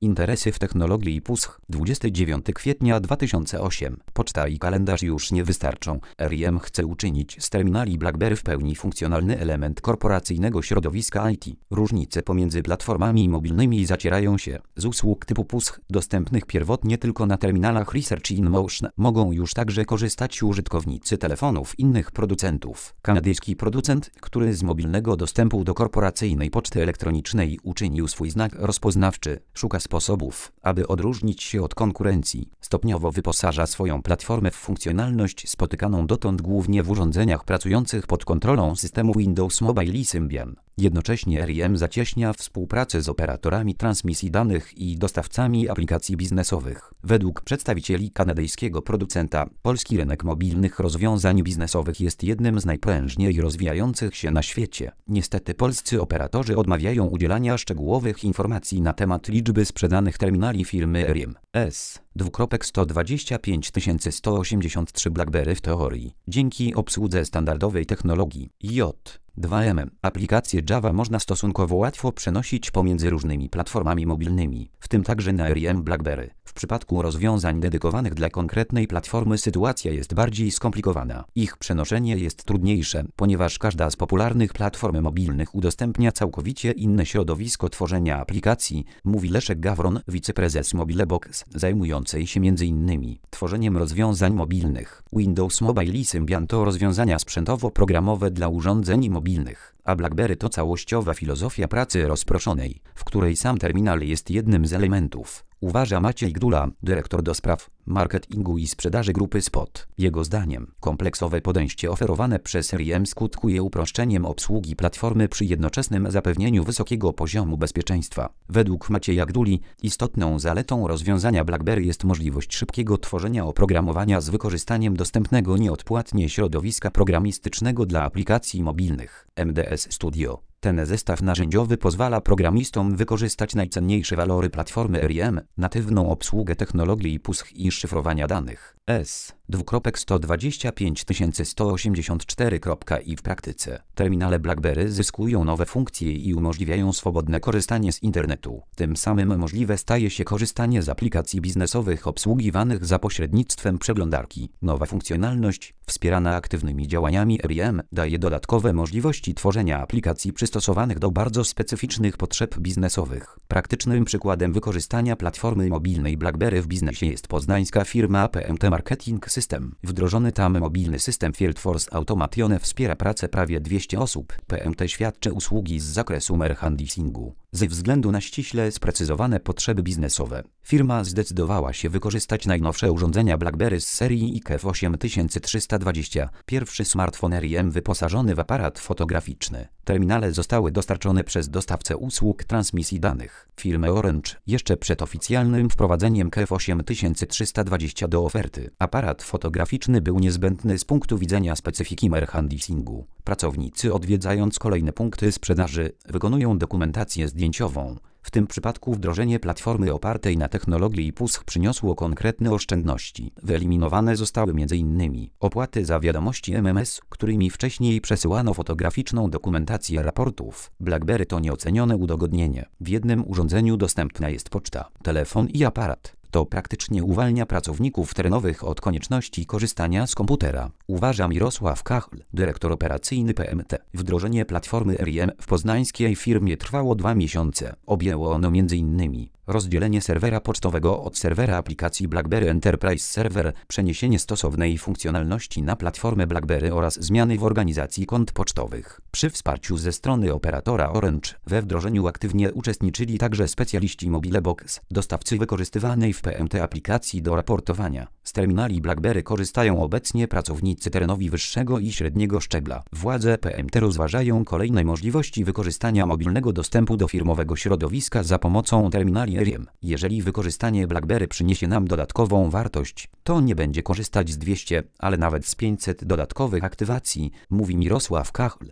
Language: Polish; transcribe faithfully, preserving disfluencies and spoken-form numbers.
Interesy w technologii PUSH, dwudziestego dziewiątego kwietnia dwa tysiące ósmego. Poczta i kalendarz już nie wystarczą. R I M chce uczynić z terminali BlackBerry w pełni funkcjonalny element korporacyjnego środowiska I T. Różnice pomiędzy platformami mobilnymi zacierają się. Z usług typu PUSH, dostępnych pierwotnie tylko na terminalach Research in Motion, mogą już także korzystać użytkownicy telefonów innych producentów. Kanadyjski producent, który z mobilnego dostępu do korporacyjnej poczty elektronicznej uczynił swój znak rozpoznawczy, szuka sposobów, aby odróżnić się od konkurencji. Stopniowo wyposaża swoją platformę w funkcjonalność spotykaną dotąd głównie w urządzeniach pracujących pod kontrolą systemu Windows Mobile i Symbian. Jednocześnie R I M zacieśnia współpracę z operatorami transmisji danych i dostawcami aplikacji biznesowych. Według przedstawicieli kanadyjskiego producenta, polski rynek mobilnych rozwiązań biznesowych jest jednym z najprężniej rozwijających się na świecie. Niestety polscy operatorzy odmawiają udzielania szczegółowych informacji na temat liczby sprzedanych terminali firmy R I M. S. sto dwadzieścia pięć tysięcy sto osiemdziesiąt trzy BlackBerry w teorii. Dzięki obsłudze standardowej technologii J dwa M aplikacje Java można stosunkowo łatwo przenosić pomiędzy różnymi platformami mobilnymi, w tym także na R I M BlackBerry. W przypadku rozwiązań dedykowanych dla konkretnej platformy sytuacja jest bardziej skomplikowana. Ich przenoszenie jest trudniejsze, ponieważ każda z popularnych platform mobilnych udostępnia całkowicie inne środowisko tworzenia aplikacji, mówi Leszek Gawron, wiceprezes Mobilebox, zajmującej się między innymi tworzeniem rozwiązań mobilnych. Windows Mobile i Symbian to rozwiązania sprzętowo-programowe dla urządzeń mobilnych, a BlackBerry to całościowa filozofia pracy rozproszonej, w której sam terminal jest jednym z elementów. Uważa Maciej Gdula, dyrektor do spraw marketingu i sprzedaży grupy Spot. Jego zdaniem, kompleksowe podejście oferowane przez R I M skutkuje uproszczeniem obsługi platformy przy jednoczesnym zapewnieniu wysokiego poziomu bezpieczeństwa. Według Macieja Gduli, istotną zaletą rozwiązania BlackBerry jest możliwość szybkiego tworzenia oprogramowania z wykorzystaniem dostępnego nieodpłatnie środowiska programistycznego dla aplikacji mobilnych, M D S Studio. Ten zestaw narzędziowy pozwala programistom wykorzystać najcenniejsze walory platformy R I M, natywną obsługę technologii PUSH i szyfrowania danych. S. sto dwadzieścia pięć tysięcy sto osiemdziesiąt cztery. I w praktyce terminale BlackBerry zyskują nowe funkcje i umożliwiają swobodne korzystanie z internetu. Tym samym możliwe staje się korzystanie z aplikacji biznesowych obsługiwanych za pośrednictwem przeglądarki. Nowa funkcjonalność, wspierana aktywnymi działaniami R I M, daje dodatkowe możliwości tworzenia aplikacji przystosowanych do bardzo specyficznych potrzeb biznesowych. Praktycznym przykładem wykorzystania platformy mobilnej BlackBerry w biznesie jest poznańska firma P M T Marketing System. Wdrożony tam mobilny system Fieldforce Automation wspiera pracę prawie dwieście osób. P M T świadczy usługi z zakresu merchandisingu. Ze względu na ściśle sprecyzowane potrzeby biznesowe, firma zdecydowała się wykorzystać najnowsze urządzenia BlackBerry z serii I K E F osiem tysięcy trzysta dwadzieścia, pierwszy smartfon R I M wyposażony w aparat fotograficzny. Terminale zostały dostarczone przez dostawcę usług transmisji danych, firmę Orange, jeszcze przed oficjalnym wprowadzeniem K E F osiem tysięcy trzysta dwadzieścia do oferty. Aparat fotograficzny był niezbędny z punktu widzenia specyfiki merchandisingu. Pracownicy, odwiedzając kolejne punkty sprzedaży, wykonują dokumentację zdjęciową. W tym przypadku wdrożenie platformy opartej na technologii PUSH przyniosło konkretne oszczędności. Wyeliminowane zostały między innymi opłaty za wiadomości M M S, którymi wcześniej przesyłano fotograficzną dokumentację raportów. BlackBerry to nieocenione udogodnienie. W jednym urządzeniu dostępna jest poczta, telefon i aparat. To praktycznie uwalnia pracowników terenowych od konieczności korzystania z komputera, uważa Mirosław Kachl, dyrektor operacyjny P M T. Wdrożenie platformy R I M w poznańskiej firmie trwało dwa miesiące. Objęło ono między innymi rozdzielenie serwera pocztowego od serwera aplikacji BlackBerry Enterprise Server, przeniesienie stosownej funkcjonalności na platformę BlackBerry oraz zmiany w organizacji kont pocztowych. Przy wsparciu ze strony operatora Orange we wdrożeniu aktywnie uczestniczyli także specjaliści Mobilebox, dostawcy wykorzystywanej w P M T aplikacji do raportowania. Z terminali BlackBerry korzystają obecnie pracownicy terenowi wyższego i średniego szczebla. Władze P M T rozważają kolejne możliwości wykorzystania mobilnego dostępu do firmowego środowiska za pomocą terminali R I M. Jeżeli wykorzystanie BlackBerry przyniesie nam dodatkową wartość, to nie będzie korzystać z dwieście, ale nawet z pięćset dodatkowych aktywacji, mówi Mirosław Kachl.